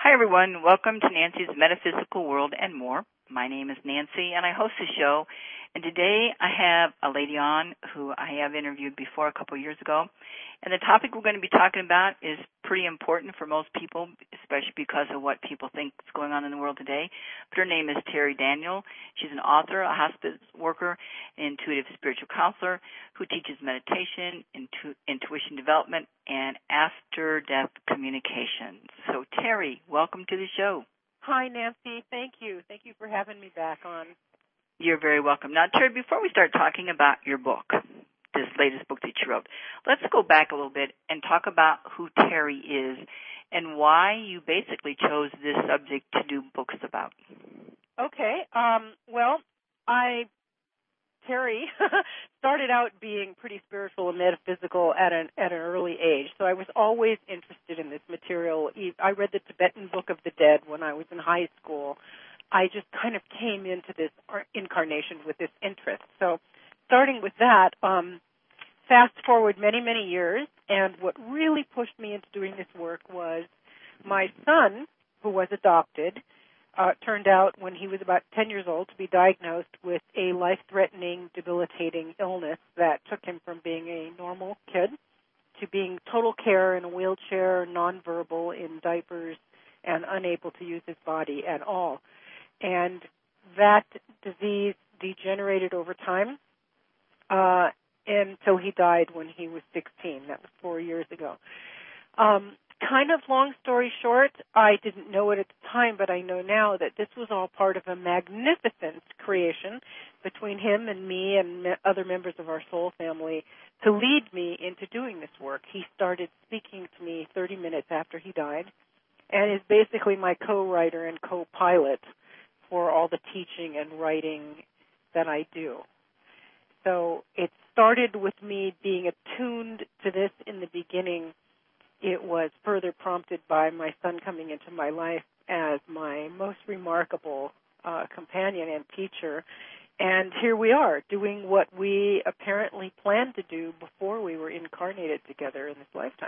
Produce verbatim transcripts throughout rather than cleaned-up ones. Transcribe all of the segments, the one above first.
Hi, everyone. Welcome to Nancy's Metaphysical World and More. My name is Nancy, and I host the show. And today I have a lady on who I have interviewed before a couple of years ago. And the topic we're going to be talking about is pretty important for most people, especially because of what people think is going on in the world today. But her name is Terri Daniel. She's an author, a hospice worker, an intuitive spiritual counselor who teaches meditation, intu- intuition development, and after-death communication. So, Terri, welcome to the show. Hi, Nancy. Thank you. Thank you for having me back on. You're very welcome. Now, Terri, before we start talking about your book, this latest book that you wrote, let's go back a little bit and talk about who Terri is and why you basically chose this subject to do books about. Okay. Um, well, I, Terri, started out being pretty spiritual and metaphysical at an at an early age, so I was always interested in this material. I read the Tibetan Book of the Dead when I was in high school. I just kind of came into this incarnation with this interest. So starting with that, um, fast forward many, many years, and what really pushed me into doing this work was my son, who was adopted, uh, turned out when he was about ten years old to be diagnosed with a life-threatening, debilitating illness that took him from being a normal kid to being total care in a wheelchair, nonverbal, in diapers, and unable to use his body at all. And that disease degenerated over time uh, until he died when he was sixteen. That was four years ago. Um, kind of long story short, I didn't know it at the time, but I know now that this was all part of a magnificent creation between him and me and me- other members of our soul family to lead me into doing this work. He started speaking to me thirty minutes after he died and is basically my co-writer and co-pilot for all the teaching and writing that I do. So it started with me being attuned to this in the beginning. It was further prompted by my son coming into my life as my most remarkable uh, companion and teacher. And here we are doing what we apparently planned to do before we were incarnated together in this lifetime.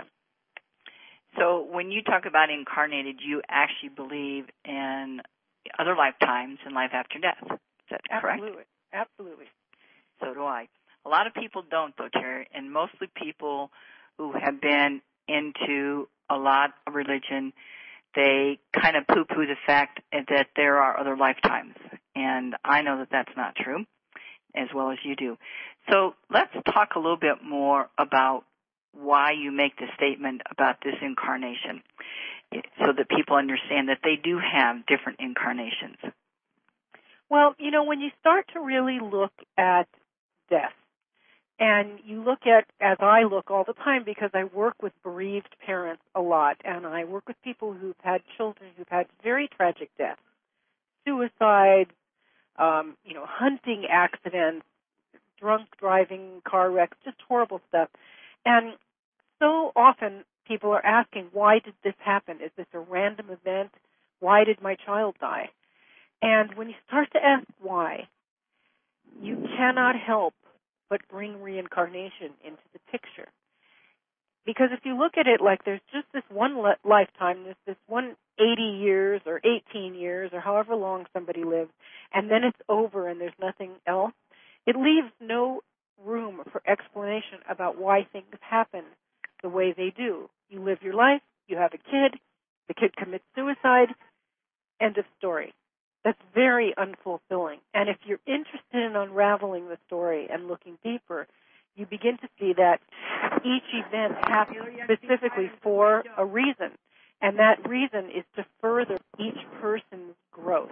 So when you talk about incarnated, you actually believe in other lifetimes and life after death. Is that correct? Absolutely. Absolutely. So do I. A lot of people don't, though, Terri, and mostly people who have been into a lot of religion, they kind of poo-poo the fact that there are other lifetimes. And I know that that's not true, as well as you do. So let's talk a little bit more about why you make the statement about this incarnation, so that people understand that they do have different incarnations. Well, you know, when you start to really look at death, and you look at, as I look all the time, because I work with bereaved parents a lot, and I work with people who've had children who've had very tragic deaths, suicide, um, you know, hunting accidents, drunk driving, car wrecks, just horrible stuff. And so often people are asking, why did this happen? Is this a random event? Why did my child die? And when you start to ask why, you cannot help but bring reincarnation into the picture. Because if you look at it like there's just this one le- lifetime, there's this one eighty years or eighteen years or however long somebody lives, and then it's over and there's nothing else, it leaves no room for explanation about why things happen the way they do. You live your life, you have a kid, the kid commits suicide, end of story. That's very unfulfilling. And if you're interested in unraveling the story and looking deeper, you begin to see that each event happens specifically for a reason. And that reason is to further each person's growth.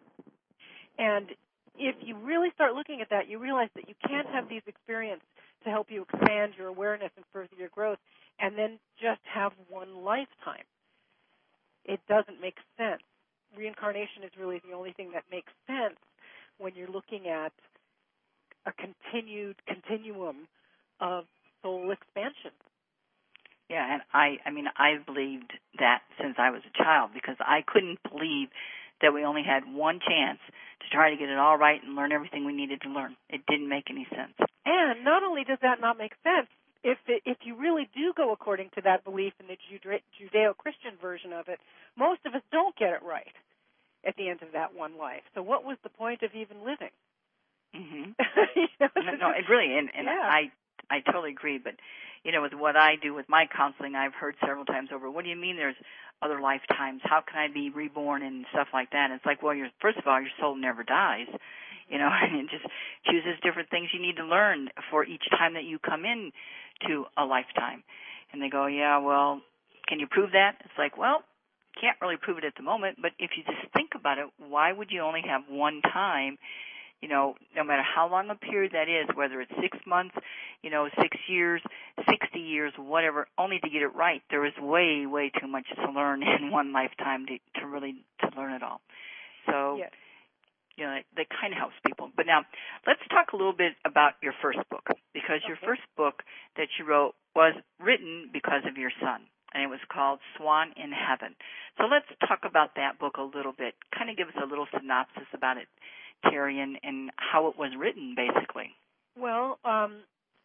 And if you really start looking at that, you realize that you can't have these experiences to help you expand your awareness and further your growth and then just have one lifetime. It doesn't make sense. Reincarnation is really the only thing that makes sense when you're looking at a continued continuum of soul expansion. Yeah, and I, I mean, I've believed that since I was a child because I couldn't believe that we only had one chance to try to get it all right and learn everything we needed to learn. It didn't make any sense. And not only does that not make sense, if it, if you really do go according to that belief in the Jude- Judeo-Christian version of it, most of us don't get it right at the end of that one life. So what was the point of even living? Mm-hmm. you know, no, no, it really, and, and yeah. I I totally agree. But, you know, with what I do with my counseling, I've heard several times over, what do you mean there's other lifetimes? How can I be reborn and stuff like that? And it's like, well, you're, first of all, your soul never dies, you know, and it just chooses different things you need to learn for each time that you come in to a lifetime. And they go, yeah, well, can you prove that? It's like, well, can't really prove it at the moment, but if you just think about it, why would you only have one time? You know, no matter how long a period that is, whether it's six months, you know, six years, sixty years, whatever, only to get it right. There is way, way too much to learn in one lifetime to, to really to learn it all. So, yes. you know, that kind of helps people. But now, let's talk a little bit about your first book, because Okay. your first book that you wrote was written because of your son, and it was called Swan in Heaven. So let's talk about that book a little bit. Kind of give us a little synopsis about it, Terry, and, and how it was written, basically. Well, um,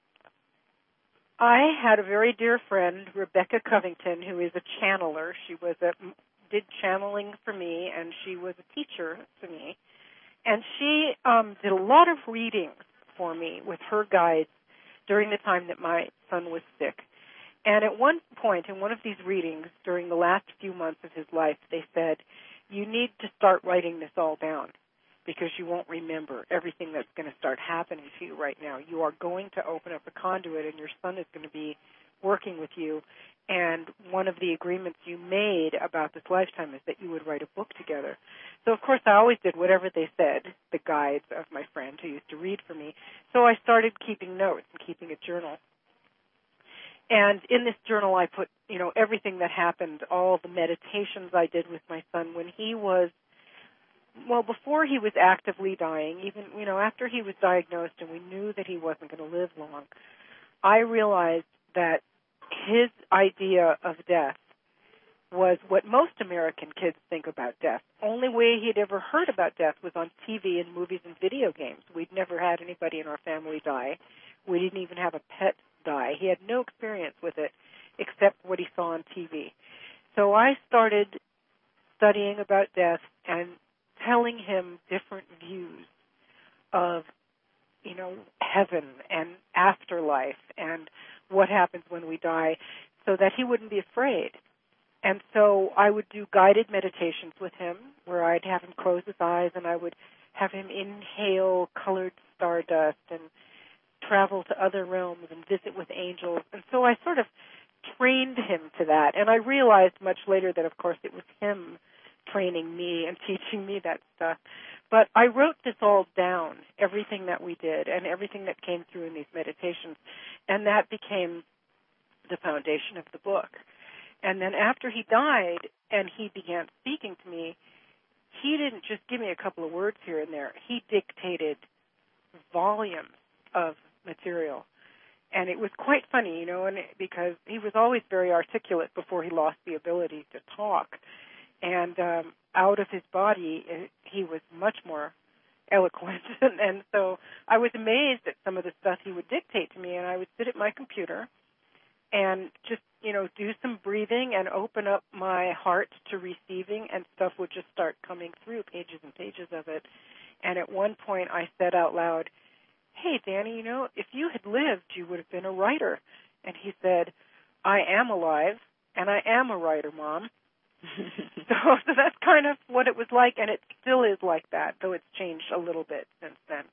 I had a very dear friend, Rebecca Covington, who is a channeler. She was a, did channeling for me, and she was a teacher to me. And she um, did a lot of readings for me with her guides during the time that my son was sick. And at one point in one of these readings, during the last few months of his life, they said, you need to start writing this all down, because you won't remember everything that's going to start happening to you right now. You are going to open up a conduit, and your son is going to be working with you. And one of the agreements you made about this lifetime is that you would write a book together. So, of course, I always did whatever they said, the guides of my friend who used to read for me. So I started keeping notes and keeping a journal. And in this journal, I put, you know, everything that happened, all the meditations I did with my son when he was, well, before he was actively dying, even, you know, after he was diagnosed and we knew that he wasn't going to live long, I realized that his idea of death was what most American kids think about death. Only way he'd ever heard about death was on T V and movies and video games. We'd never had anybody in our family die. We didn't even have a pet die. He had no experience with it except what he saw on T V. So I started studying about death and telling him different views of, you know, heaven and afterlife and what happens when we die, so that he wouldn't be afraid. And so I would do guided meditations with him where I'd have him close his eyes and I would have him inhale colored stardust and travel to other realms and visit with angels. And so I sort of trained him to that. And I realized much later that, of course, it was him training me and teaching me that stuff. But I wrote this all down, everything that we did and everything that came through in these meditations, and that became the foundation of the book. And then after he died and he began speaking to me, he didn't just give me a couple of words here and there. He dictated volumes of material. And it was quite funny, you know, and it, because he was always very articulate before he lost the ability to talk. And um, out of his body, he was much more eloquent. and, and so I was amazed at some of the stuff he would dictate to me, and I would sit at my computer and just, you know, do some breathing and open up my heart to receiving, and stuff would just start coming through, pages and pages of it. And at one point I said out loud, hey, Danny, you know, if you had lived, you would have been a writer. And he said, I am alive, and I am a writer, Mom. so, so that's kind of what it was like, and it still is like that, though it's changed a little bit since then.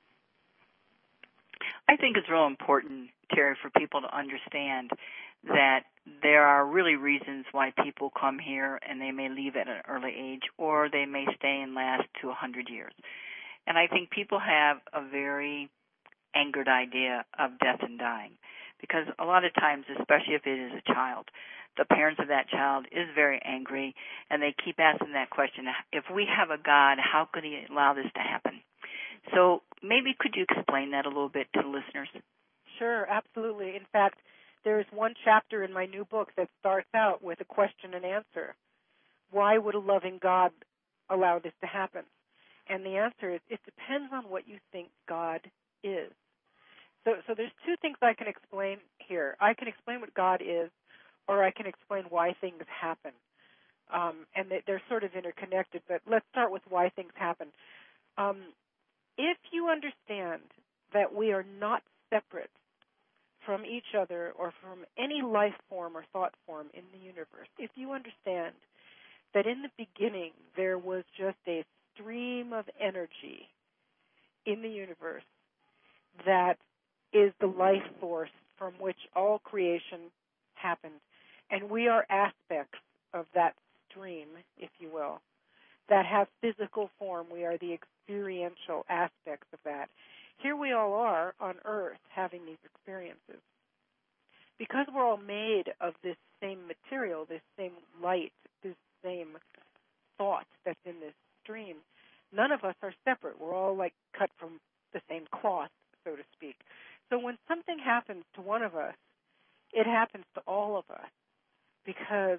I think it's real important, Terry, for people to understand that there are really reasons why people come here and they may leave at an early age, or they may stay and last to one hundred years. And I think people have a very angered idea of death and dying, because a lot of times, especially if it is a child, the parents of that child is very angry, and they keep asking that question, if we have a God, how could he allow this to happen? So maybe could you explain that a little bit to the listeners? Sure, absolutely. In fact, there's one chapter in my new book that starts out with a question and answer. Why would a loving God allow this to happen? And the answer is, it depends on what you think God is. So, so there's two things I can explain here. I can explain what God is, or I can explain why things happen. Um, and they're sort of interconnected, but let's start with why things happen. Um, if you understand that we are not separate from each other or from any life form or thought form in the universe, if you understand that in the beginning there was just a stream of energy in the universe that is the life force from which all creation happened, and we are aspects of that stream, if you will, that have physical form. We are the experiential aspects of that. Here we all are on Earth having these experiences. Because we're all made of this same material, this same light, this same thought that's in this stream, none of us are separate. We're all like cut from the same cloth, so to speak. So when something happens to one of us, it happens to all of us because,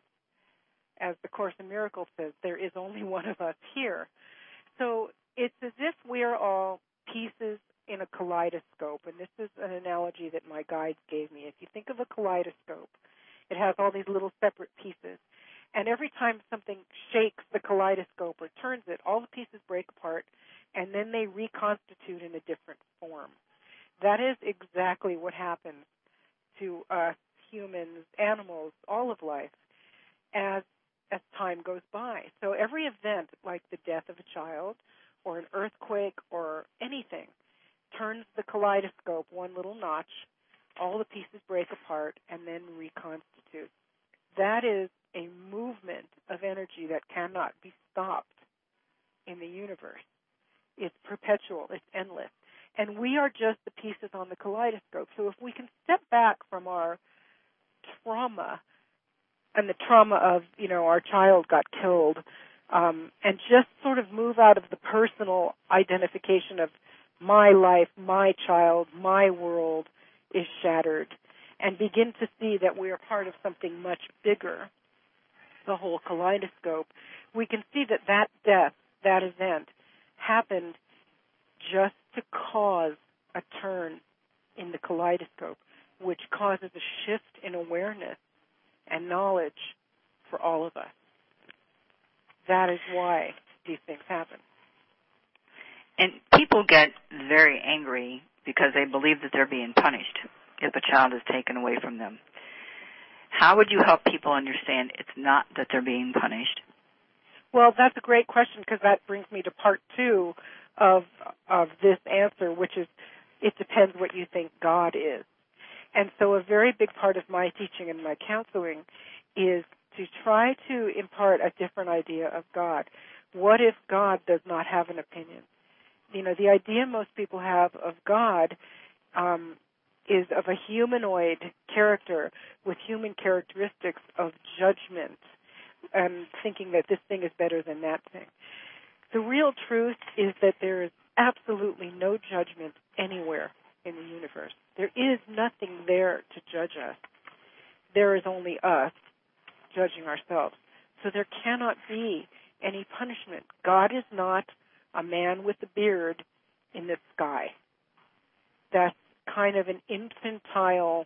as the Course in Miracles says, there is only one of us here. So it's as if we are all pieces in a kaleidoscope, and this is an analogy that my guides gave me. If you think of a kaleidoscope, it has all these little separate pieces, and every time something shakes the kaleidoscope or turns it, all the pieces break apart, and then they reconstitute in a different form. That is exactly what happens to us, humans, animals, all of life, as as time goes by. So every event, like the death of a child or an earthquake or anything, turns the kaleidoscope one little notch, all the pieces break apart, and then reconstitute. That is a movement of energy that cannot be stopped in the universe. It's perpetual. It's endless. And we are just the pieces on the kaleidoscope. So if we can step back from our trauma and the trauma of, you know, our child got killed, um, and just sort of move out of the personal identification of my life, my child, my world is shattered, and begin to see that we are part of something much bigger, the whole kaleidoscope, we can see that that death, that event, happened just to cause a turn in the kaleidoscope, which causes a shift in awareness and knowledge for all of us. That is why these things happen. And people get very angry because they believe that they're being punished if a child is taken away from them. How would you help people understand it's not that they're being punished? Well, that's a great question, because that brings me to part two of of this answer, which is it depends what you think God is. And so a very big part of my teaching and my counseling is to try to impart a different idea of God. What if God does not have an opinion? You know, the idea most people have of God um, is of a humanoid character with human characteristics of judgment and thinking that this thing is better than that thing. The real truth is that there is absolutely no judgment anywhere in the universe. There is nothing there to judge us. There is only us judging ourselves. So there cannot be any punishment. God is not a man with a beard in the sky. That's kind of an infantile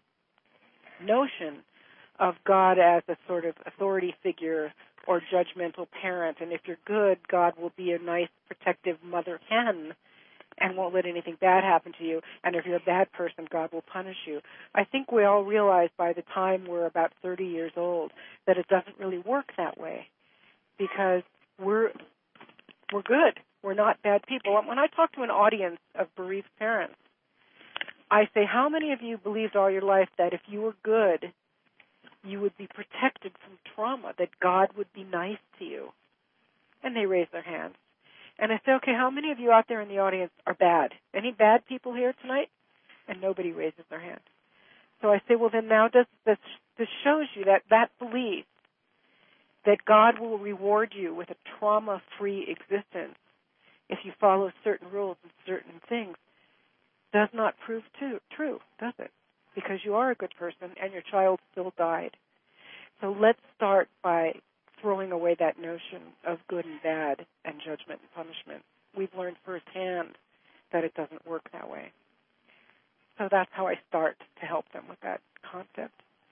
notion of God as a sort of authority figure or judgmental parent. And if you're good, God will be a nice, protective mother hen and won't let anything bad happen to you. And if you're a bad person, God will punish you. I think we all realize by the time we're about thirty years old that it doesn't really work that way, because we're we're good. We're not bad people. When I talk to an audience of bereaved parents, I say, how many of you believed all your life that if you were good, you would be protected from trauma, that God would be nice to you? And they raise their hands. And I say, okay, how many of you out there in the audience are bad? Any bad people here tonight? And nobody raises their hand. So I say, well, then now does this, this shows you that that belief that God will reward you with a trauma-free existence if you follow certain rules and certain things does not prove to, true, does it? Because you are a good person and your child still died. So let's start by throwing away that notion of good and bad and judgment and punishment. We've learned firsthand that it doesn't work that way. So that's how I start to help them with that concept.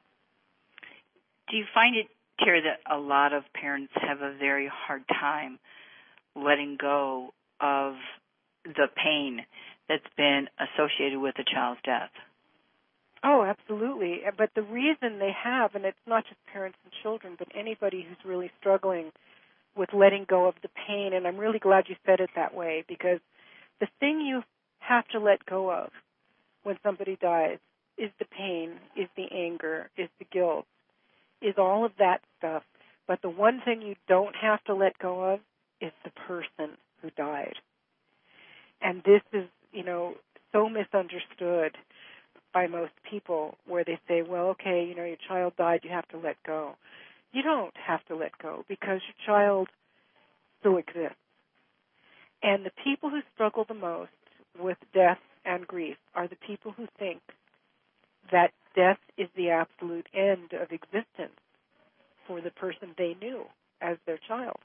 Do you find it, Terry, that a lot of parents have a very hard time letting go of the pain that's been associated with a child's death? Oh, absolutely. But the reason they have, and it's not just parents and children, but anybody who's really struggling with letting go of the pain, and I'm really glad you said it that way, because the thing you have to let go of when somebody dies is the pain, is the anger, is the guilt, is all of that stuff. But the one thing you don't have to let go of is the person who died. And this is, you know, so misunderstood by most people, where they say, well, okay, you know, your child died, you have to let go. You don't have to let go, because your child still exists. And the people who struggle the most with death and grief are the people who think that death is the absolute end of existence for the person they knew as their child.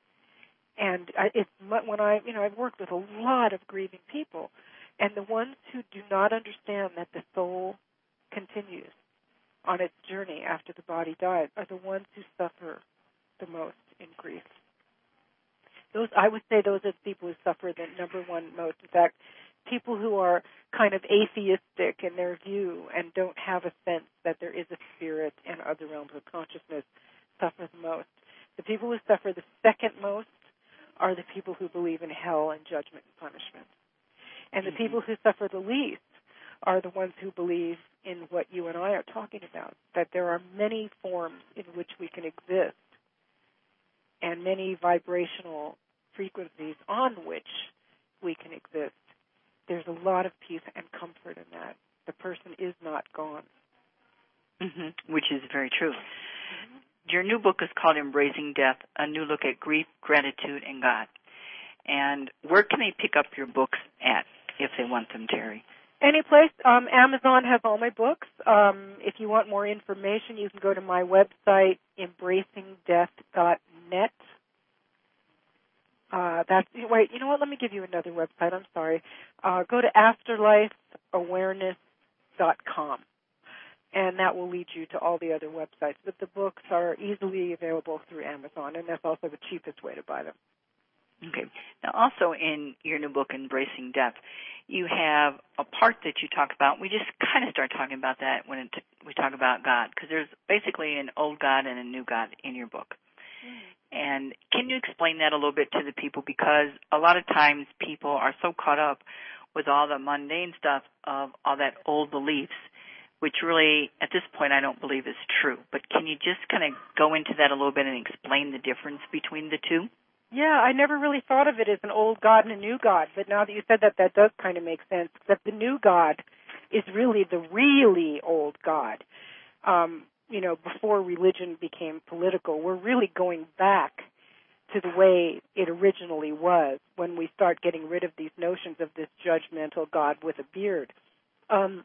And I, it's when I, you know, I've worked with a lot of grieving people, and the ones who do not understand that the soul continues on its journey after the body dies are the ones who suffer the most in grief. Those, I would say, those are the people who suffer the number one most. In fact, people who are kind of atheistic in their view and don't have a sense that there is a spirit and other realms of consciousness suffer the most. The people who suffer the second most are the people who believe in hell and judgment and punishment. And the mm-hmm. people who suffer the least are the ones who believe in what you and I are talking about, that there are many forms in which we can exist and many vibrational frequencies on which we can exist. There's a lot of peace and comfort in that. The person is not gone. Mm-hmm. Which is very true. Mm-hmm. Your new book is called Embracing Death, A New Look at Grief, Gratitude, and God. And where can they pick up your books at if they want them, Terry? Any place. Um, Amazon has all my books. Um, if you want more information, you can go to my website, embracing death dot net. Uh, that's, wait, you know what? Let me give you another website. I'm sorry. Uh, go to afterlife awareness dot com, and that will lead you to all the other websites. But the books are easily available through Amazon, and that's also the cheapest way to buy them. Okay. Now, also in your new book, Embracing Death, you have a part that you talk about. We just kind of start talking about that when it, we talk about God, because there's basically an old God and a new God in your book. Mm-hmm. And can you explain that a little bit to the people? Because a lot of times people are so caught up with all the mundane stuff of all that old beliefs, which really, at this point, I don't believe is true. But can you just kind of go into that a little bit and explain the difference between the two? Yeah, I never really thought of it as an old God and a new God, but now that you said that, that does kind of make sense, that the new God is really the really old God. Um, you know, before religion became political, we're really going back to the way it originally was when we start getting rid of these notions of this judgmental God with a beard. Um,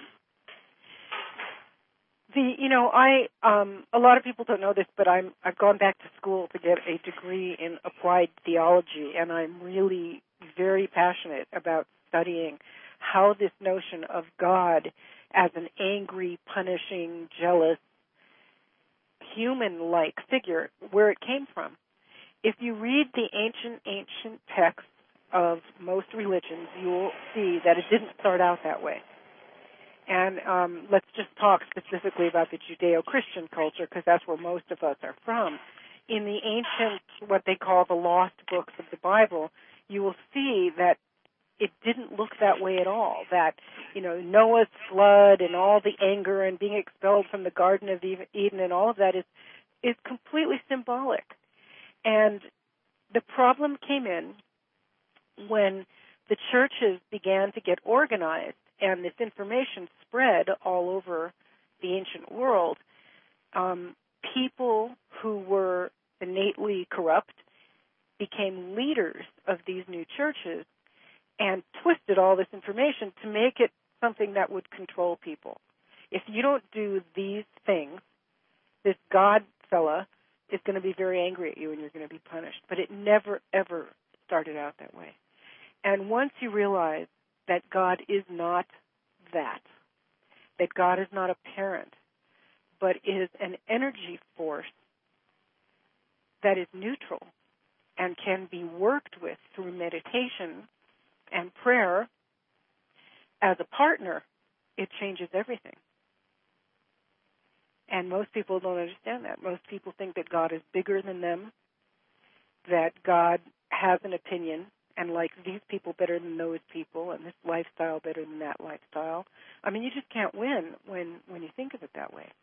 the, you know, I, um, a lot of people don't know this, but I'm, I've gone back to school to get a degree in applied theology, and I'm really very passionate about studying how this notion of God as an angry, punishing, jealous, human-like figure, where it came from. If you read the ancient, ancient texts of most religions, you will see that it didn't start out that way. And um, let's just talk specifically about the Judeo-Christian culture, because that's where most of us are from. In the ancient, what they call the lost books of the Bible, you will see that it didn't look that way at all, that, you know, Noah's flood and all the anger and being expelled from the Garden of Eden and all of that is, is completely symbolic. And the problem came in when the churches began to get organized and this information spread all over the ancient world. Um, people who were innately corrupt became leaders of these new churches and twisted all this information to make it something that would control people. If you don't do these things, this God fella is going to be very angry at you and you're going to be punished. But it never, ever started out that way. And once you realize that God is not that, that God is not a parent, but is an energy force that is neutral and can be worked with through meditation and prayer as a partner, it changes everything. And most people don't understand that. Most people think that God is bigger than them, that God has an opinion and likes these people better than those people and this lifestyle better than that lifestyle. I mean, you just can't win when, when you think of it that way.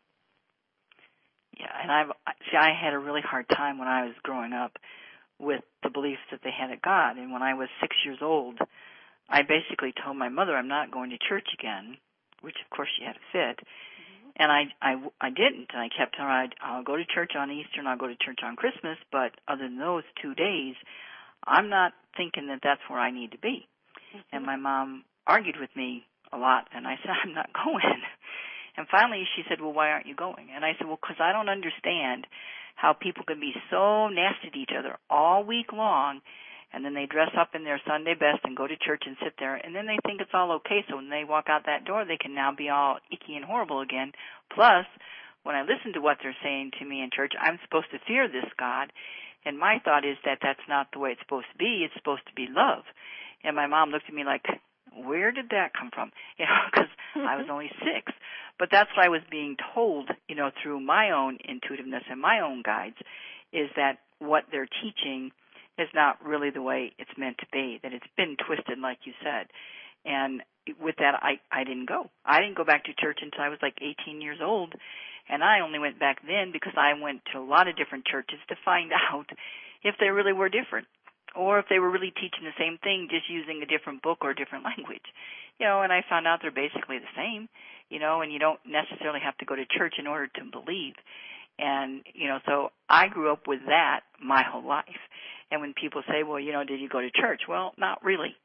Yeah, and I've see, I had a really hard time when I was growing up with the beliefs that they had of God. And when I was six years old, I basically told my mother I'm not going to church again, which of course she had a fit. Mm-hmm. And I, I, I didn't. And I kept telling her I'd, I'll go to church on Easter and I'll go to church on Christmas, but other than those two days, I'm not thinking that that's where I need to be. Mm-hmm. And my mom argued with me a lot, and I said, I'm not going. And finally she said, well, why aren't you going? And I said, well, because I don't understand how people can be so nasty to each other all week long, and then they dress up in their Sunday best and go to church and sit there, and then they think it's all okay, so when they walk out that door, they can now be all icky and horrible again. Plus, when I listen to what they're saying to me in church, I'm supposed to fear this God, and my thought is that that's not the way it's supposed to be. It's supposed to be love. And my mom looked at me like, where did that come from? You know, because I was only six. But that's what I was being told, you know, through my own intuitiveness and my own guides, is that what they're teaching is not really the way it's meant to be, that it's been twisted, like you said. And with that, I, I didn't go. I didn't go back to church until I was like eighteen years old. And I only went back then because I went to a lot of different churches to find out if they really were different, or if they were really teaching the same thing, just using a different book or a different language. You know, and I found out they're basically the same, you know, and you don't necessarily have to go to church in order to believe. And, you know, so I grew up with that my whole life. And when people say, well, you know, did you go to church? Well, not really.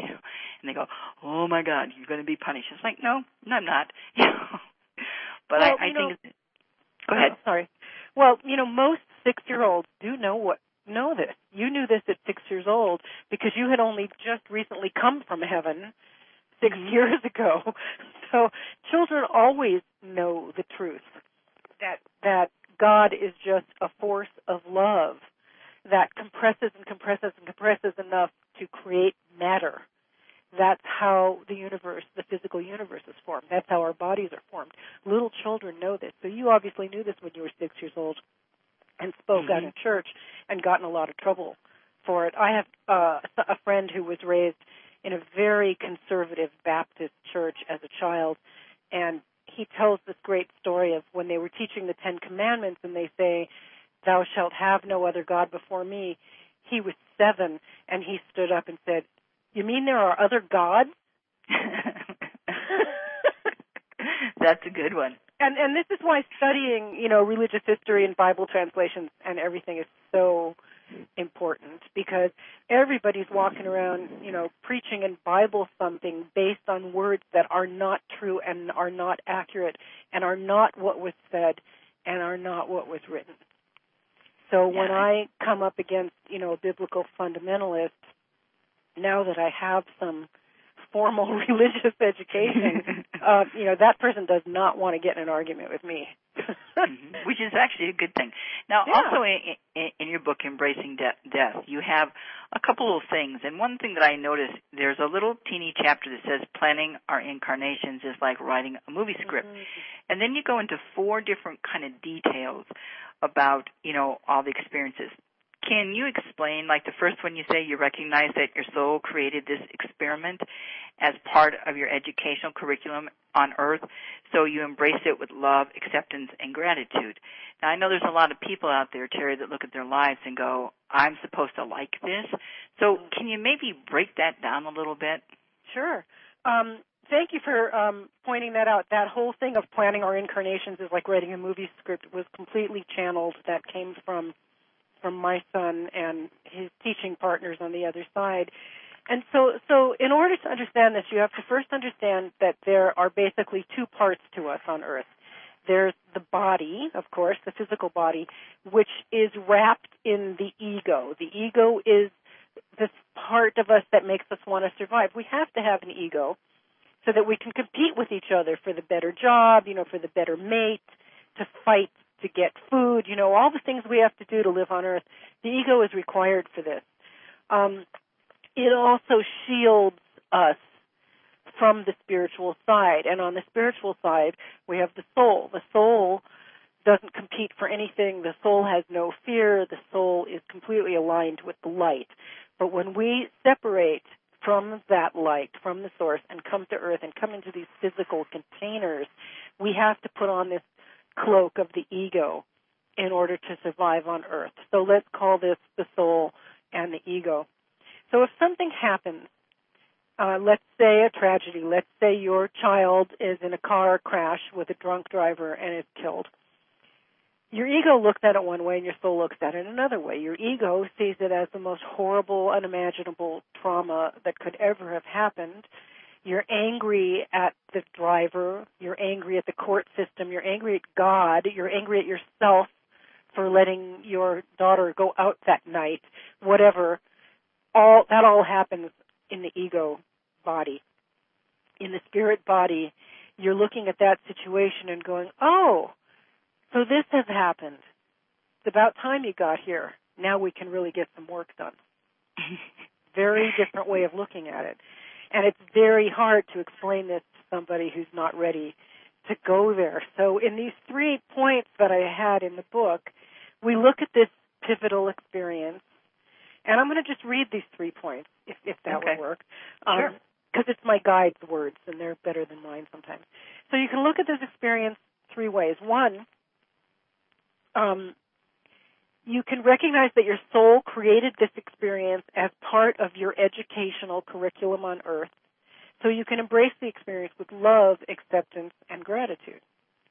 And they go, oh, my God, you're going to be punished. It's like, no, no, I'm not. You know? But well, I, I know, think – go ahead. Oh, sorry. Well, you know, most six-year-olds do know what know this. You knew this at six years old because you had only just recently come from heaven six mm-hmm. years ago. So children always know the truth, that that God is just a force of love that compresses and compresses and compresses enough to create matter. That's how the universe, the physical universe is formed. That's how our bodies are formed. Little children know this. So you obviously knew this when you were six years old and spoke mm-hmm. out in church and got in a lot of trouble for it. I have uh, a friend who was raised in a very conservative Baptist church as a child, and he tells this great story of when they were teaching the Ten Commandments and they say, thou shalt have no other God before me. He was seven, and he stood up and said, you mean there are other gods? That's a good one. And and this is why studying, you know, religious history and Bible translations and everything is so important, because everybody's walking around, you know, preaching and Bible thumping based on words that are not true and are not accurate and are not what was said and are not what was written. So yeah. when I come up against, you know, a biblical fundamentalist, now that I have some formal religious education, uh, you know, that person does not want to get in an argument with me. Mm-hmm. Which is actually a good thing. Now, yeah. also in, in, in your book, Embracing De- Death, you have a couple of things. And one thing that I noticed, there's a little teeny chapter that says planning our incarnations is like writing a movie script. Mm-hmm. And then you go into four different kind of details about, you know, all the experiences. Can you explain, like the first one you say you recognize that your soul created this experiment as part of your educational curriculum on Earth, so you embrace it with love, acceptance, and gratitude. Now, I know there's a lot of people out there, Terry, that look at their lives and go, I'm supposed to like this. So can you maybe break that down a little bit? Sure. Um, thank you for um, pointing that out. That whole thing of planning our incarnations is like writing a movie script was completely channeled. That came from from my son and his teaching partners on the other side. And so, so in order to understand this, you have to first understand that there are basically two parts to us on Earth. There's the body, of course, the physical body, which is wrapped in the ego. The ego is this part of us that makes us want to survive. We have to have an ego so that we can compete with each other for the better job, you know, for the better mate, to fight to get food, you know, all the things we have to do to live on earth. The ego is required for this. Um, it also shields us from the spiritual side. And on the spiritual side, we have the soul. The soul doesn't compete for anything. The soul has no fear. The soul is completely aligned with the light. But when we separate from that light, from the source, and come to earth and come into these physical containers, we have to put on this cloak of the ego in order to survive on earth. So let's call this the soul and the ego. So if something happens, uh, let's say a tragedy, let's say your child is in a car crash with a drunk driver and is killed. Your ego looks at it one way and your soul looks at it another way. Your ego sees it as the most horrible, unimaginable trauma that could ever have happened. You're angry at the driver. You're angry at the court system. You're angry at God. You're angry at yourself for letting your daughter go out that night. Whatever. All that all happens in the ego body. In the spirit body, you're looking at that situation and going, oh, so this has happened. It's about time you got here. Now we can really get some work done. Very different way of looking at it. And it's very hard to explain this to somebody who's not ready to go there. So in these three points that I had in the book, we look at this pivotal experience. And I'm going to just read these three points, if, if that okay. would work. Sure. Um, because it's my guide's words, and they're better than mine sometimes. So you can look at this experience three ways. One, um, you can recognize that your soul created this experience as part of your educational curriculum on earth, so you can embrace the experience with love, acceptance, and gratitude.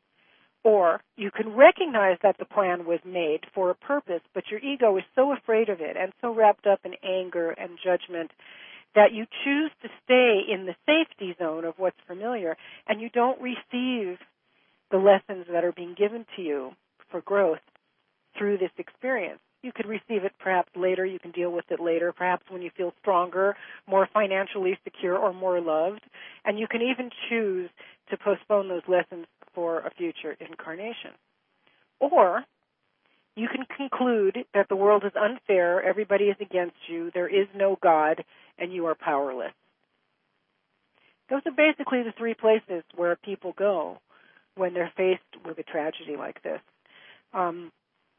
Or you can recognize that the plan was made for a purpose, but your ego is so afraid of it and so wrapped up in anger and judgment that you choose to stay in the safety zone of what's familiar, and you don't receive the lessons that are being given to you for growth through this experience. You could receive it perhaps later, you can deal with it later, perhaps when you feel stronger, more financially secure, or more loved. And you can even choose to postpone those lessons for a future incarnation. Or you can conclude that the world is unfair, everybody is against you, there is no God, and you are powerless. Those are basically the three places where people go when they're faced with a tragedy like this. Um,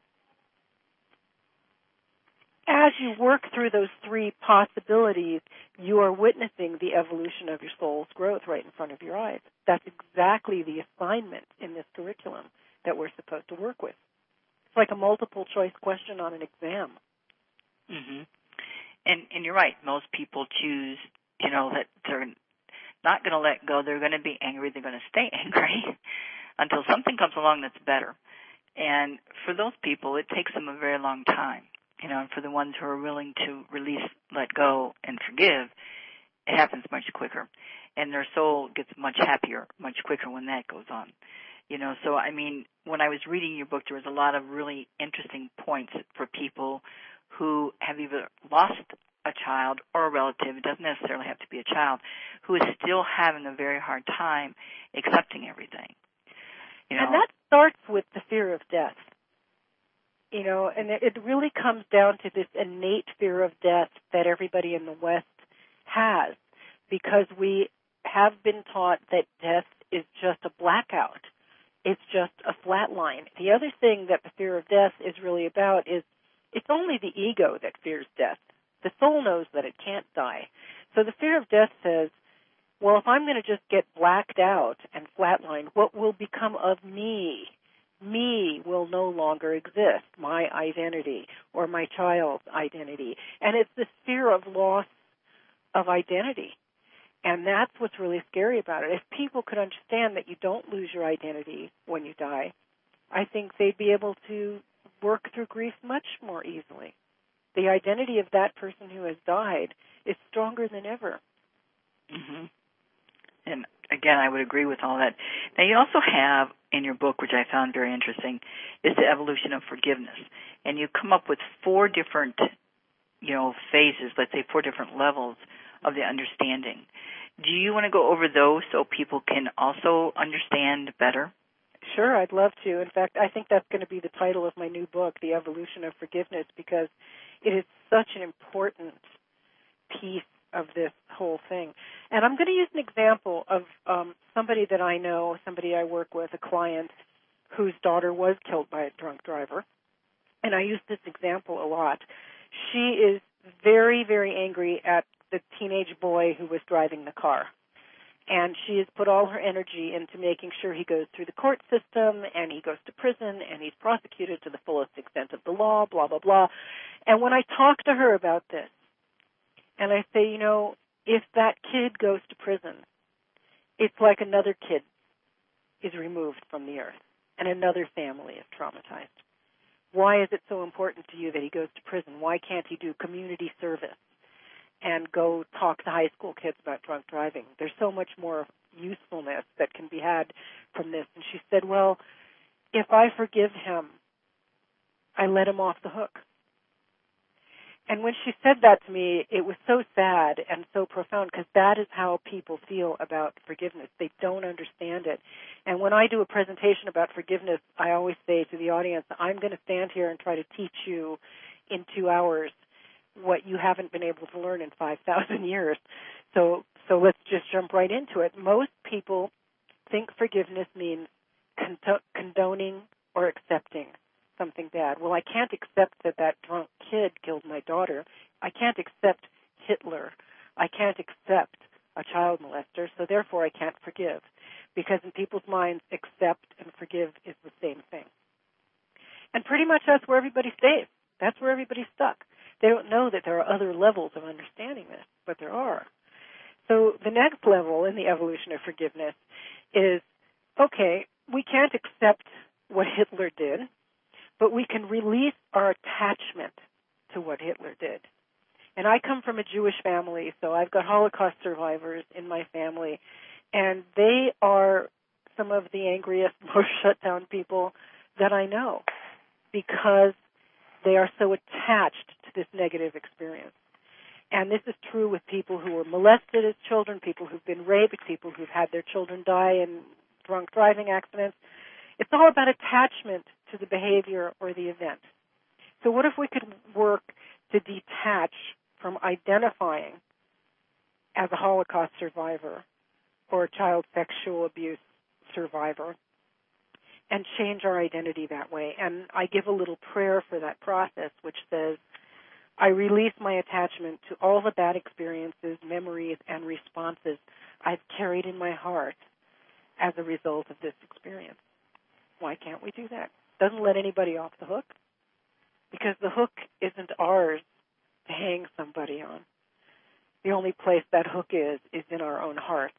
As you work through those three possibilities, you are witnessing the evolution of your soul's growth right in front of your eyes. That's exactly the assignment in this curriculum that we're supposed to work with. It's like a multiple choice question on an exam. Mm-hmm. And and you're right. Most people choose, you know, that they're not going to let go. They're going to be angry. They're going to stay angry until something comes along that's better. And for those people, it takes them a very long time. You know, and for the ones who are willing to release, let go, and forgive, it happens much quicker. And their soul gets much happier much quicker when that goes on. You know, so, I mean, when I was reading your book, there was a lot of really interesting points for people who have either lost a child or a relative, it doesn't necessarily have to be a child, who is still having a very hard time accepting everything. You know? And that starts with the fear of death. You know, and it really comes down to this innate fear of death that everybody in the West has, because we have been taught that death is just a blackout. It's just a flat line. The other thing that the fear of death is really about is it's only the ego that fears death. The soul knows that it can't die. So the fear of death says, well, if I'm going to just get blacked out and flatlined, what will become of me? Me will no longer exist, my identity or my child's identity. And it's this fear of loss of identity. And that's what's really scary about it. If people could understand that you don't lose your identity when you die, I think they'd be able to work through grief much more easily. The identity of that person who has died is stronger than ever. Mm-hmm. And again, I would agree with all that. Now, you also have in your book, which I found very interesting, is the evolution of forgiveness. And you come up with four different, you know, phases, let's say four different levels of the understanding. Do you want to go over those so people can also understand better? sure, I'd love to. In fact, I think that's going to be the title of my new book, The Evolution of Forgiveness, because it is such an important piece of this whole thing. And I'm going to use an example of um, somebody that I know, somebody I work with, a client whose daughter was killed by a drunk driver. And I use this example a lot. She is very, very angry at the teenage boy who was driving the car. And she has put all her energy into making sure he goes through the court system and he goes to prison and he's prosecuted to the fullest extent of the law, blah, blah, blah. And when I talk to her about this, and I say, you know, if that kid goes to prison, it's like another kid is removed from the earth and another family is traumatized. Why is it so important to you that he goes to prison? Why can't he do community service and go talk to high school kids about drunk driving? There's so much more usefulness that can be had from this. And she said, well, if I forgive him, I let him off the hook. And when she said that to me, it was so sad and so profound, because that is how people feel about forgiveness. They don't understand it. And when I do a presentation about forgiveness, I always say to the audience, I'm going to stand here and try to teach you in two hours what you haven't been able to learn in five thousand years. So, so let's just jump right into it. Most people think forgiveness means condo- condoning or accepting something bad. Well, I can't accept that that drunk kid killed my daughter. I can't accept Hitler. I can't accept a child molester, so therefore I can't forgive. Because in people's minds, accept and forgive is the same thing. And pretty much that's where everybody stays. That's where everybody's stuck. They don't know that there are other levels of understanding this, but there are. So the next level in the evolution of forgiveness is, okay, we can't accept what Hitler did, but we can release our attachment to what Hitler did. And I come from a Jewish family, so I've got Holocaust survivors in my family, and they are some of the angriest, most shut-down people that I know, because they are so attached to this negative experience. And this is true with people who were molested as children, people who've been raped, people who've had their children die in drunk driving accidents. It's all about attachment to the behavior or the event. So what if we could work to detach from identifying as a Holocaust survivor or a child sexual abuse survivor and change our identity that way? And I give a little prayer for that process, which says, I release my attachment to all the bad experiences, memories, and responses I've carried in my heart as a result of this experience. Why can't we do that? Doesn't let anybody off the hook, because the hook isn't ours to hang somebody on. The only place that hook is is in our own hearts.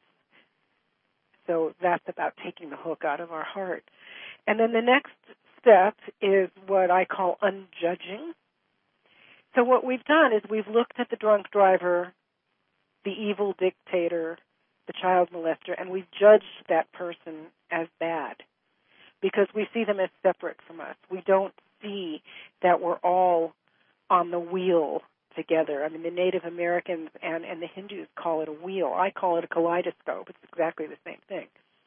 So that's about taking the hook out of our heart. And then the next step is what I call unjudging. So what we've done is we've looked at the drunk driver, the evil dictator, the child molester, and we've judged that person as bad, because we see them as separate from us. We don't see that we're all on the wheel together. I mean, the Native Americans and, and the Hindus call it a wheel. I call it a kaleidoscope. It's exactly the same thing.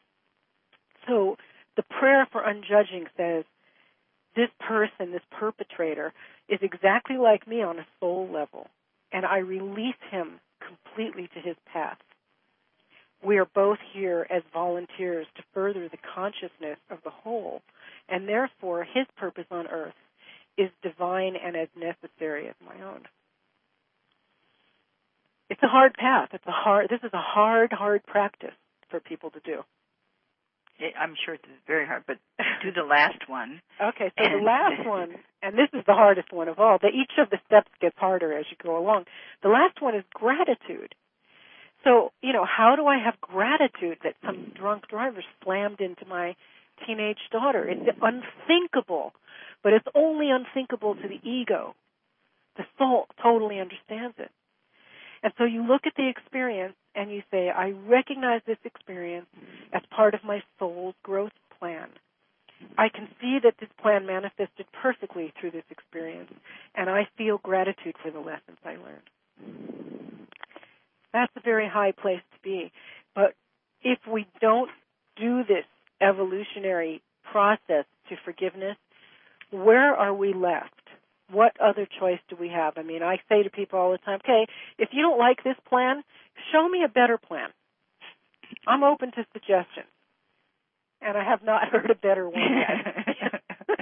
So the prayer for unjudging says, this person, this perpetrator, is exactly like me on a soul level, and I release him completely to his path. We are both here as volunteers to further the consciousness of the whole, and therefore his purpose on earth is divine and as necessary as my own. It's a hard path. It's a hard. This is a hard, hard practice for people to do. I'm sure it's very hard, but do the last one. Okay, so the last one, and this is the hardest one of all, that each of the steps gets harder as you go along. The last one is gratitude. So, you know, how do I have gratitude that some drunk driver slammed into my teenage daughter? It's unthinkable, but it's only unthinkable to the ego. The soul totally understands it. And so you look at the experience and you say, I recognize this experience as part of my soul's growth plan. I can see that this plan manifested perfectly through this experience, and I feel gratitude for the lessons I learned. That's a very high place to be. But if we don't do this evolutionary process to forgiveness, where are we left? What other choice do we have? I mean, I say to people all the time, okay, if you don't like this plan, show me a better plan. I'm open to suggestions. And I have not heard a better one yet.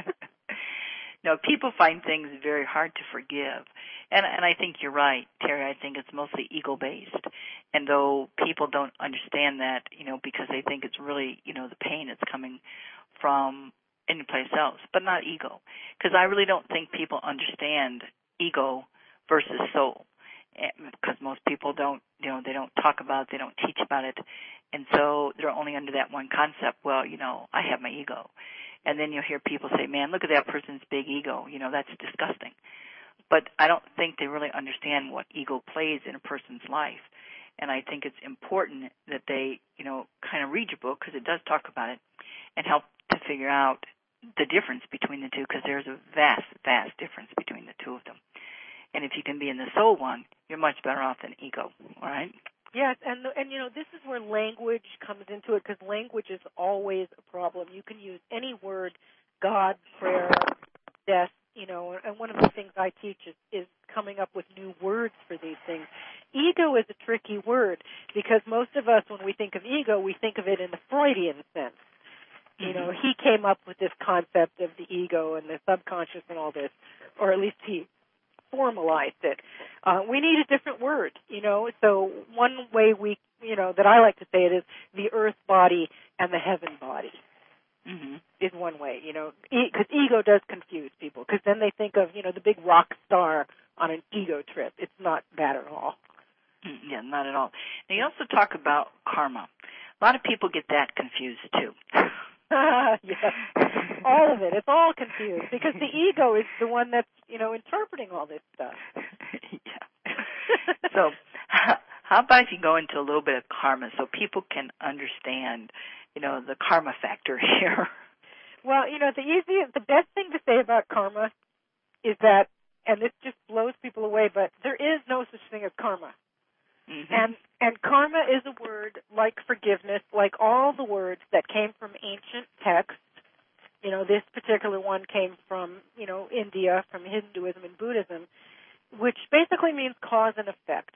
No, people find things very hard to forgive. And and I think you're right, Terry. I think it's mostly ego-based. And though people don't understand that, you know, because they think it's really, you know, the pain is coming from anyplace else, but not ego. Because I really don't think people understand ego versus soul. Because most people don't, you know, they don't talk about it, they don't teach about it. And so they're only under that one concept. Well, you know, I have my ego. And then you'll hear people say, man, look at that person's big ego. You know, that's disgusting. But I don't think they really understand what ego plays in a person's life. And I think it's important that they, you know, kind of read your book, because it does talk about it, and help to figure out the difference between the two, because there's a vast, vast difference between the two of them. And if you can be in the soul one, you're much better off than ego, all right? Yes, and, and you know, this is where language comes into it, because language is always a problem. You can use any word, God, prayer, death, you know, and one of the things I teach is, is coming up with new words for these things. Ego is a tricky word, because most of us, when we think of ego, we think of it in the Freudian sense. You know, he came up with this concept of the ego and the subconscious and all this, or at least he formalized it. Uh, we need a different word, you know. So one way we, you know, that I like to say it is the earth body and the heaven body mm-hmm. is one way, you know, because e- ego does confuse people, because then they think of, you know, the big rock star on an ego trip. It's not that at all. Yeah, not at all. Now, you also talk about karma. A lot of people get that confused, too. Yes, all of it. It's all confused, because the ego is the one that's, you know, interpreting all this stuff. Yeah. So how about if you go into a little bit of karma so people can understand, you know, the karma factor here? Well, you know, the easiest, the best thing to say about karma is that, and this just blows people away, but there is no such thing as karma. Mm-hmm. And and karma is a word like forgiveness, like all the words that came from ancient texts. You know, this particular one came from, you know, India, from Hinduism and Buddhism, which basically means cause and effect.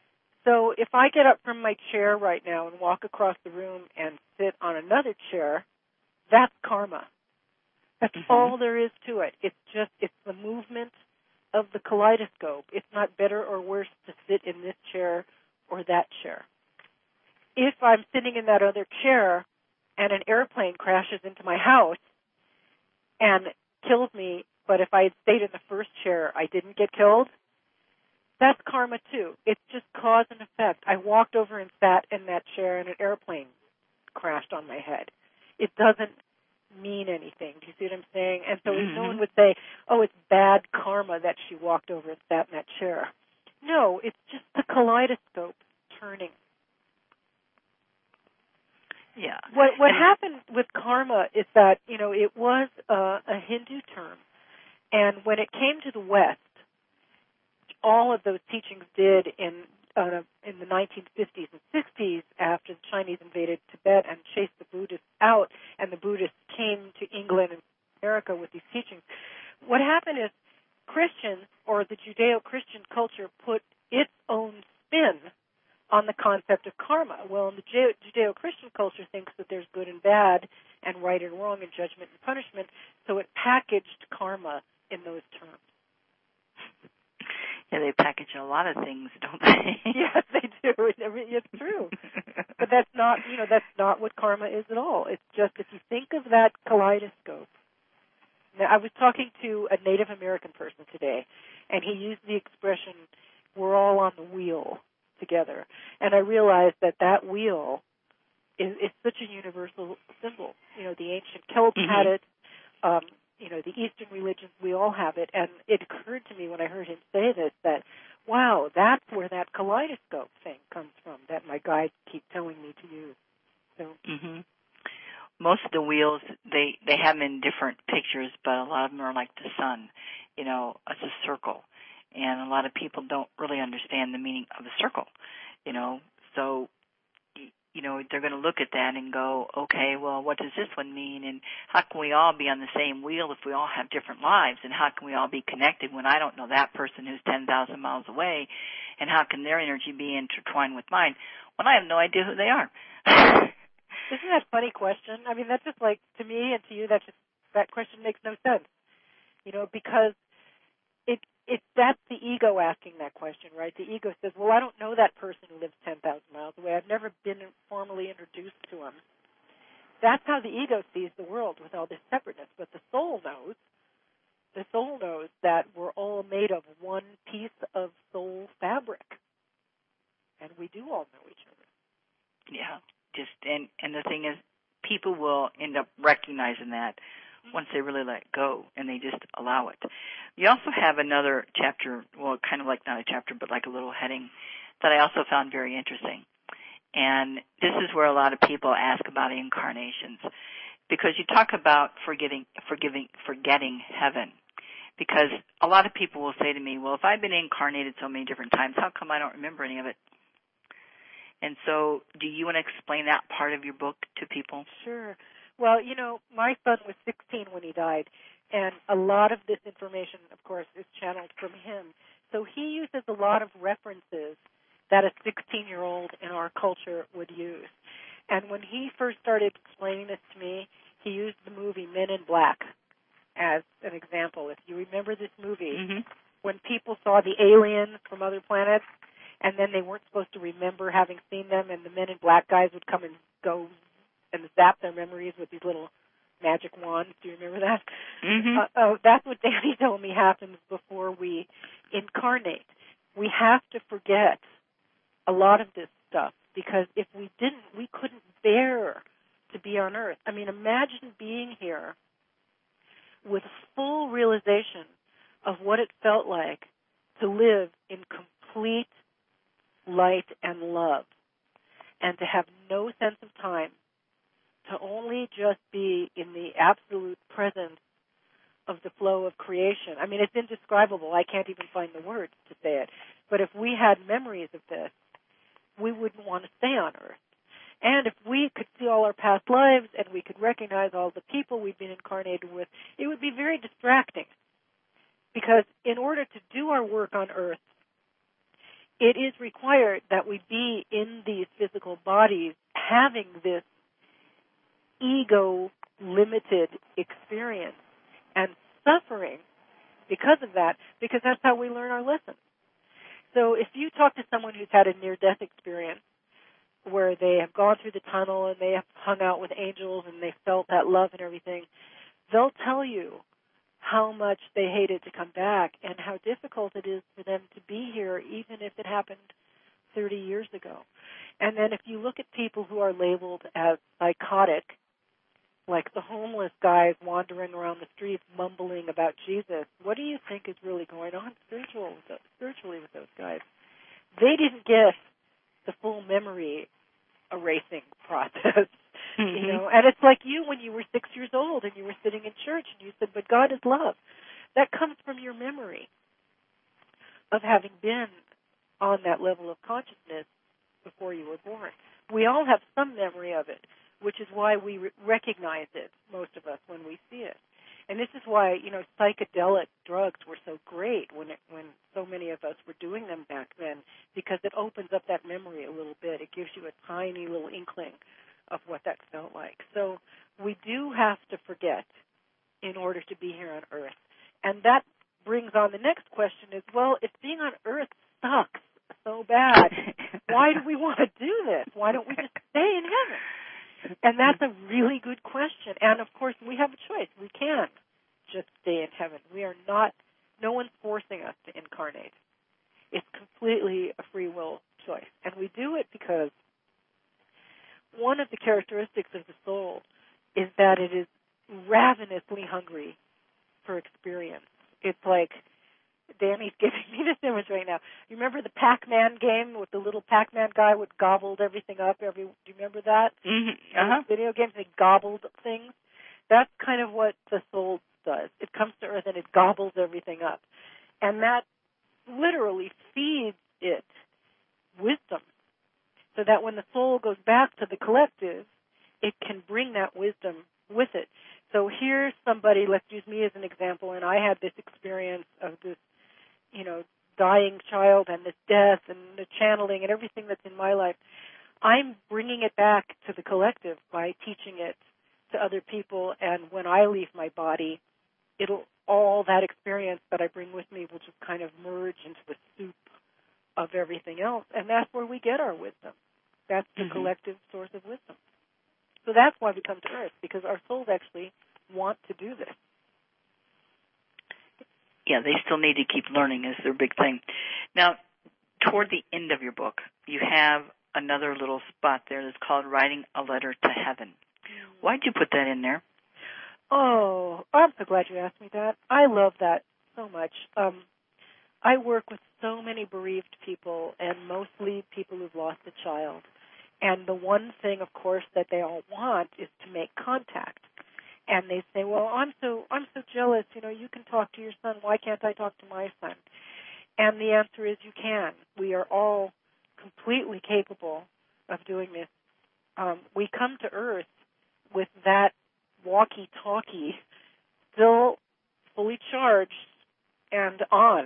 So if I get up from my chair right now and walk across the room and sit on another chair, that's karma. That's mm-hmm. all there is to it. It's just, it's the movement of the kaleidoscope. It's not better or worse to sit in this chair or that chair. If I'm sitting in that other chair and an airplane crashes into my house and kills me, but if I had stayed in the first chair, I didn't get killed, that's karma too. It's just cause and effect. I walked over and sat in that chair and an airplane crashed on my head. It doesn't mean anything. Do you see what I'm saying? And so mm-hmm. no one would say, oh, it's bad karma that she walked over and sat in that chair. No, it's just the kaleidoscope turning. Yeah. What what and happened with karma is that, you know, it was a, a Hindu term. And when it came to the West, all of those teachings did in uh, in the nineteen fifties and sixties, after the Chinese invaded Tibet and chased the Buddhists out, and the Buddhists came to England and America with these teachings. What happened is Christians, or the Judeo-Christian culture, put its own spin on the concept of karma. Well, the Judeo-Christian culture thinks that there's good and bad and right and wrong and judgment and punishment, so it packaged karma in those terms. Yeah, they package a lot of things, don't they? Yes, they do. It's true. But that's not, you know, that's not what karma is at all. It's just, if you think of that kaleidoscope. Now, I was talking to a Native American person today, and he used the expression, we're all on the wheel together. And I realized that that wheel is, is such a universal symbol. You know, the ancient Celts mm-hmm. had it. Um, you know, the Eastern religions, we all have it. And it occurred to me when I heard him say this that, wow, that's where that kaleidoscope thing comes from that my guides keep telling me to use. So. Mm-hmm. Most of the wheels, they, they have them in different pictures, but a lot of them are like the sun. You know, it's a circle. And a lot of people don't really understand the meaning of a circle, you know. So you know, they're going to look at that and go, okay, well, what does this one mean? And how can we all be on the same wheel if we all have different lives? And how can we all be connected when I don't know that person who's ten thousand miles away? And how can their energy be intertwined with mine when I have no idea who they are? Isn't that a funny question? I mean, that's just like, to me and to you, that just, that question makes no sense. You know, because it, it, that's the ego asking that question, right? The ego says, well, I don't know that person who lives ten thousand miles away. I've never been formally introduced to him. That's how the ego sees the world, with all this separateness. But the soul knows, the soul knows that we're all made of one piece of soul fabric. And we do all know each other. Yeah, just, and, and the thing is, people will end up recognizing that once they really let go and they just allow it. You also have another chapter, well, kind of like not a chapter, but like a little heading that I also found very interesting. And this is where a lot of people ask about incarnations, because you talk about forgetting, forgiving, forgetting heaven. Because a lot of people will say to me, well, if I've been incarnated so many different times, how come I don't remember any of it? And so do you want to explain that part of your book to people? Sure. Well, you know, my son was sixteen when he died, and a lot of this information, of course, is channeled from him. So he uses a lot of references that a sixteen-year-old in our culture would use. And when he first started explaining this to me, he used the movie Men in Black as an example. If you remember this movie, mm-hmm. when people saw the aliens from other planets, and then they weren't supposed to remember having seen them, and the Men in Black guys would come and go and zap their memories with these little magic wands. Do you remember that? Mm-hmm. Uh, oh, that's what Danny told me happens before we incarnate. We have to forget a lot of this stuff, because if we didn't, we couldn't bear to be on Earth. I mean, imagine being here with full realization of what it felt like to live in complete light and love, and to have no sense of time, to only just be in the absolute presence of the flow of creation. I mean, it's indescribable. I can't even find the words to say it. But if we had memories of this, we wouldn't want to stay on Earth. And if we could see all our past lives and we could recognize all the people we've been incarnated with, it would be very distracting. Because in order to do our work on Earth, it is required that we be in these physical bodies having this ego-limited experience and suffering because of that, because that's how we learn our lessons. So if you talk to someone who's had a near-death experience where they have gone through the tunnel and they have hung out with angels and they felt that love and everything, they'll tell you how much they hated to come back and how difficult it is for them to be here, even if it happened thirty years ago. And then if you look at people who are labeled as psychotic, like the homeless guys wandering around the streets mumbling about Jesus, what do you think is really going on spiritual with those, spiritually with those guys? They didn't get the full memory erasing process. Mm-hmm. You know, and it's like you when you were six years old and you were sitting in church and you said, but God is love. That comes from your memory of having been on that level of consciousness before you were born. We all have some memory of it, which is why we re- recognize it, most of us, when we see it. And this is why, you know, psychedelic drugs were so great when it, when so many of us were doing them back then, because it opens up that memory a little bit. It gives you a tiny little inkling of what that felt like. So we do have to forget in order to be here on Earth. And that brings on the next question is, well, if being on Earth sucks so bad, why do we want to do this? Why don't we just stay in heaven? And that's a really good question. And, of course, we have a choice. We can just stay in heaven. We are not, no one's forcing us to incarnate. It's completely a free will choice. And we do it because one of the characteristics of the soul is that it is ravenously hungry for experience. It's like, Danny's giving me this image right now. You remember the Pac-Man game with the little Pac-Man guy who gobbled everything up? Every, do you remember that? Mm-hmm. Uh-huh. Video games, they gobbled things. That's kind of what the soul does. It comes to Earth and it gobbles everything up. And that literally feeds it wisdom, so that when the soul soul goes back to the collective, it can bring that wisdom with it. So here's somebody, let's use me as an example, and I had this experience of this, you know, dying child and this death and the channeling and everything that's in my life. I'm bringing it back to the collective by teaching it to other people, and when I leave my body, it'll all that experience that I bring with me will just kind of merge into the soup of everything else, and that's where we get our wisdom. That's the mm-hmm. collective source of wisdom. So that's why we come to Earth, because our souls actually want to do this. Yeah, they still need to keep learning is their big thing. Now, toward the end of your book, you have another little spot there that's called Writing a Letter to Heaven. Why'd you put that in there? Oh, I'm so glad you asked me that. I love that so much. Um, I work with so many bereaved people, and mostly people who've lost a child. And the one thing, of course, that they all want is to make contact. And they say, well, I'm so I'm so jealous. You know, you can talk to your son. Why can't I talk to my son? And the answer is you can. We are all completely capable of doing this. Um, we come to Earth with that walkie-talkie still fully charged and on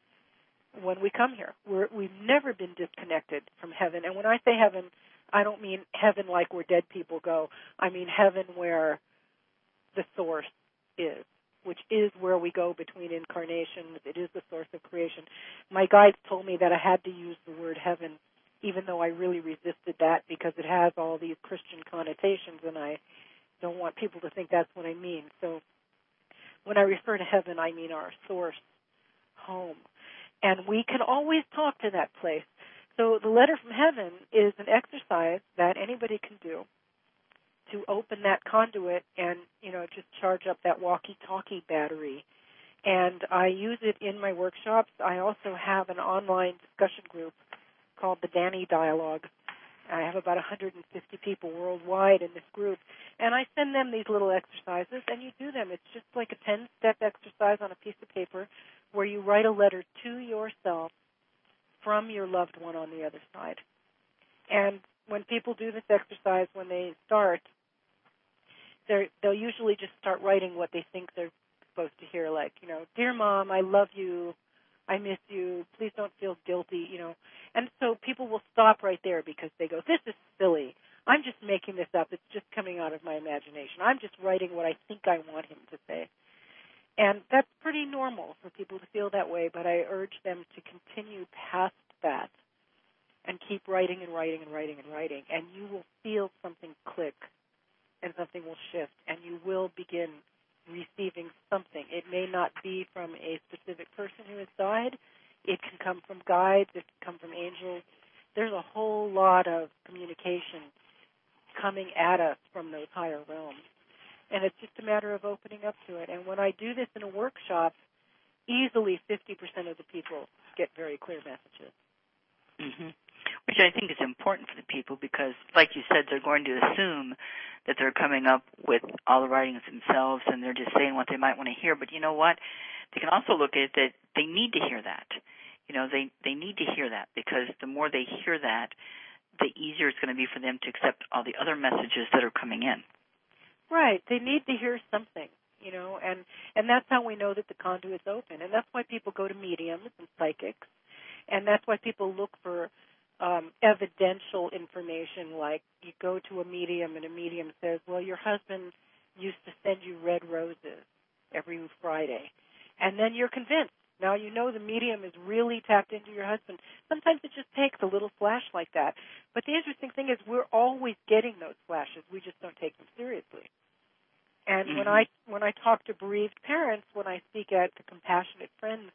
when we come here. We're, we've never been disconnected from heaven. And when I say heaven, I don't mean heaven like where dead people go. I mean heaven where the source is, which is where we go between incarnations. It is the source of creation. My guides told me that I had to use the word heaven, even though I really resisted that because it has all these Christian connotations, and I don't want people to think that's what I mean. So when I refer to heaven, I mean our source home. And we can always talk to that place. So the letter from heaven is an exercise that anybody can do to open that conduit and, you know, just charge up that walkie-talkie battery. And I use it in my workshops. I also have an online discussion group called the Danny Dialogue. I have about one hundred fifty people worldwide in this group. And I send them these little exercises, and you do them. It's just like a ten-step exercise on a piece of paper where you write a letter to yourself from your loved one on the other side. And when people do this exercise, when they start, they're, they'll usually just start writing what they think they're supposed to hear, like, you know, dear Mom, I love you. I miss you. Please don't feel guilty, you know. And so people will stop right there because they go, this is silly. I'm just making this up. It's just coming out of my imagination. I'm just writing what I think I want him to say. And that's pretty normal for people to feel that way, but I urge them to continue past that and keep writing and writing and writing and writing, and you will feel something click and something will shift, and you will begin receiving something. It may not be from a specific person who has died. It can come from guides. It can come from angels. There's a whole lot of communication coming at us from those higher realms. And it's just a matter of opening up to it. And when I do this in a workshop, easily fifty percent of the people get very clear messages. Mm-hmm. Which I think is important for the people because, like you said, they're going to assume that they're coming up with all the writings themselves and they're just saying what they might want to hear. But you know what? They can also look at it that they need to hear that. You know, they, they need to hear that because the more they hear that, the easier it's going to be for them to accept all the other messages that are coming in. Right. They need to hear something, you know, and, and that's how we know that the conduit's open. And that's why people go to mediums and psychics. And that's why people look for um, evidential information, like you go to a medium and a medium says, well, your husband used to send you red roses every Friday. And then you're convinced. Now you know the medium is really tapped into your husband. Sometimes it just takes a little flash like that. But the interesting thing is we're always getting those flashes. We just don't take them seriously. And mm-hmm. when I when I talk to bereaved parents, when I speak at the Compassionate Friends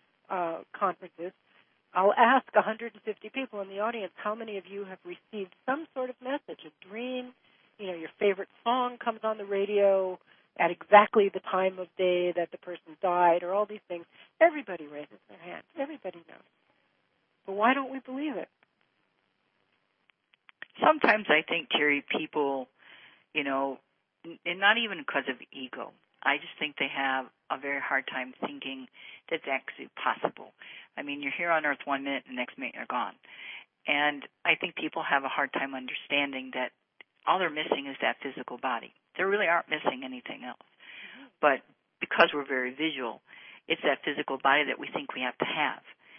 uh, conferences, I'll ask one hundred fifty people in the audience, how many of you have received some sort of message, a dream, you know, your favorite song comes on the radio at exactly the time of day that the person died, or all these things. Everybody raises their hand. Everybody knows. But why don't we believe it? Sometimes I think, Terry, people, you know, and not even because of ego. I just think they have a very hard time thinking that's actually possible. I mean, you're here on Earth one minute, and the next minute you're gone. And I think people have a hard time understanding that all they're missing is that physical body. They really aren't missing anything else. Mm-hmm. But because we're very visual, it's that physical body that we think we have to have.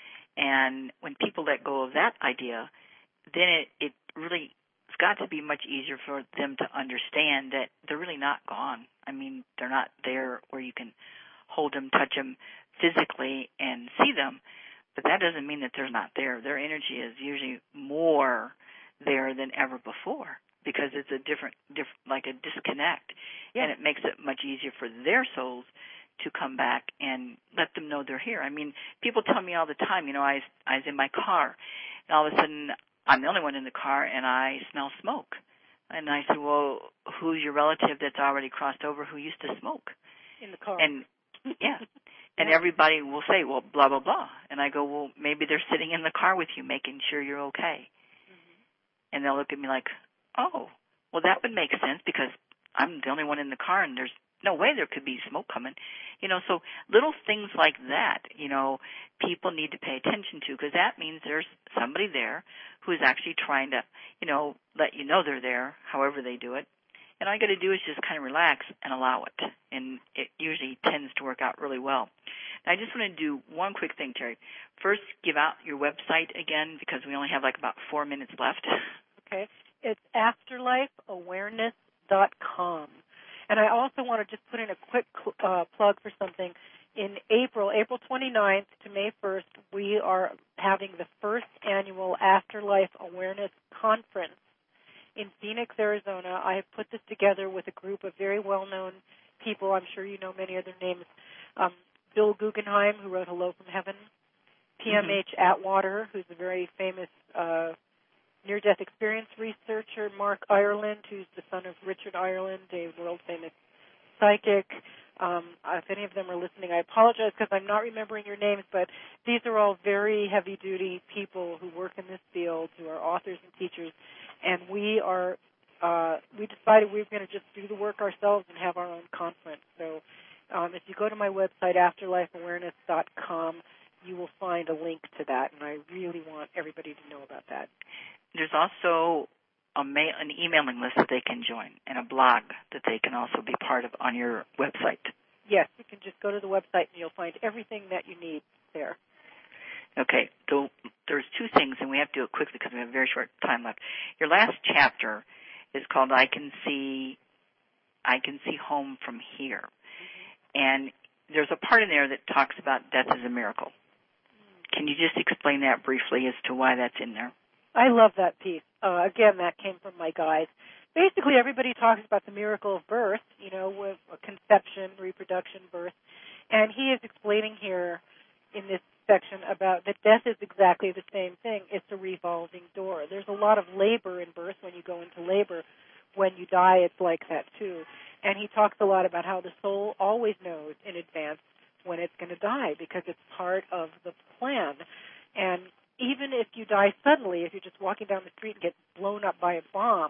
And when people let go of that idea, then it, it really, it's got to be much easier for them to understand that they're really not gone. I mean, they're not there where you can hold them, touch them physically and see them, but that doesn't mean that they're not there. Their energy is usually more there than ever before because it's a different, different like a disconnect, yeah. And it makes it much easier for their souls to come back and let them know they're here. I mean, people tell me all the time, you know, I, I was in my car, and all of a sudden I'm the only one in the car, and I smell smoke. And I said, well, who's your relative that's already crossed over who used to smoke? In the car. And, yeah. And yeah. everybody will say, well, blah, blah, blah. And I go, well, maybe they're sitting in the car with you making sure you're okay. Mm-hmm. And they'll look at me like, oh, well, that would make sense because I'm the only one in the car, and there's no way there could be smoke coming. You know, so little things like that, you know, people need to pay attention to because that means there's somebody there who is actually trying to, you know, let you know they're there, however they do it. And all you got to do is just kind of relax and allow it. And it usually tends to work out really well. Now, I just want to do one quick thing, Terry. First, give out your website again because we only have like about four minutes left. Okay. It's afterlife awareness dot com. And I also want to just put in a quick uh, plug for something. In April, April twenty-ninth to May first, we are having the first annual Afterlife Awareness Conference in Phoenix, Arizona. I have put this together with a group of very well-known people. I'm sure you know many of their names. Um, Bill Guggenheim, who wrote Hello from Heaven. P M H mm-hmm. Atwater, who's a very famous uh, near-death experience researcher. Mark Ireland, who's the son of Richard Ireland, a world-famous psychic. Um, if any of them are listening, I apologize because I'm not remembering your names, but these are all very heavy-duty people who work in this field, who are authors and teachers, and we are uh, we decided we were going to just do the work ourselves and have our own conference. So um, if you go to my website, afterlife awareness dot com, you will find a link to that, and I really want everybody to know about that. There's also a mail, an emailing list that they can join and a blog that they can also be part of on your website. Yes, you can just go to the website and you'll find everything that you need there. Okay, so there's two things, and we have to do it quickly because we have a very short time left. Your last chapter is called I Can See I Can See Home from Here. Mm-hmm. And there's a part in there that talks about death as a miracle. Mm-hmm. Can you just explain that briefly as to why that's in there? I love that piece. Uh, again, that came from my guides. Basically, everybody talks about the miracle of birth, you know, with conception, reproduction, birth. And he is explaining here in this section about that death is exactly the same thing. It's a revolving door. There's a lot of labor in birth when you go into labor. When you die, it's like that too. And he talks a lot about how the soul always knows in advance when it's going to die because it's part of the plan. And even if you die suddenly, if you're just walking down the street and get blown up by a bomb,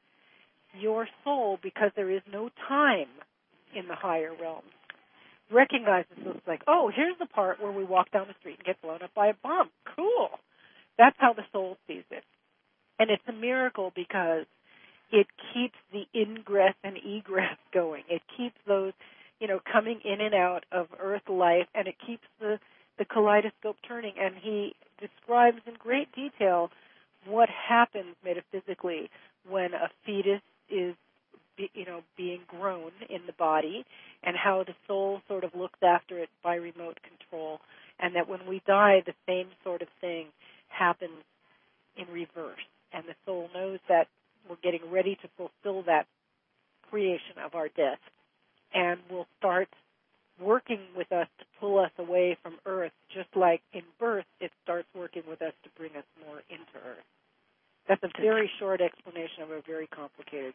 your soul, because there is no time in the higher realms, recognizes this like, oh, here's the part where we walk down the street and get blown up by a bomb. Cool. That's how the soul sees it. And it's a miracle because it keeps the ingress and egress going. It keeps those, you know, coming in and out of earth life, and it keeps the, the kaleidoscope turning. And he describes in great detail what happens metaphysically when a fetus is, you know, being grown in the body, and how the soul sort of looks after it by remote control, and that when we die, the same sort of thing happens in reverse. And the soul knows that we're getting ready to fulfill that creation of our death, and will start working with us to pull us away from Earth, just like in birth, it starts working with us to bring us more into Earth. That's a very short explanation of a very complicated.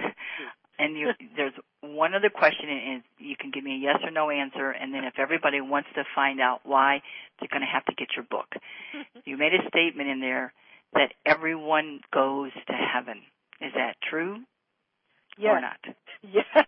And you, there's one other question, and you can give me a yes or no answer, and then if everybody wants to find out why, they're going to have to get your book. You made a statement in there that everyone goes to heaven. Is that true yes. or not? Yes.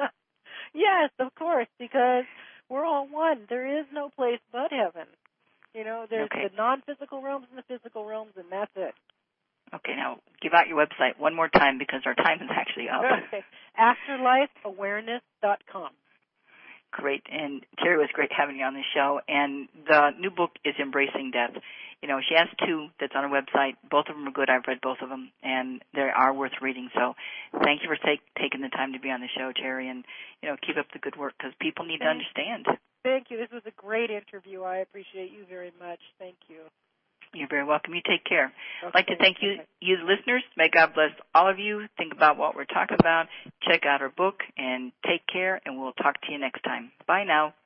Yes, of course, because we're all one. There is no place but heaven. You know, there's okay. the non-physical realms and the physical realms, and that's it. Okay, now give out your website one more time because our time is actually up. Okay. afterlife awareness dot com. Great. And Terry, was great having you on the show. And the new book is Embracing Death. You know, she has two that's on her website. Both of them are good. I've read both of them, and they are worth reading. So thank you for take, taking the time to be on the show, Terry, and, you know, keep up the good work because people need Thank, to understand. Thank you. This was a great interview. I appreciate you very much. Thank you. You're very welcome. You take care. Okay. I'd like to thank you, you listeners. May God bless all of you. Think about what we're talking about. Check out our book and take care, and we'll talk to you next time. Bye now.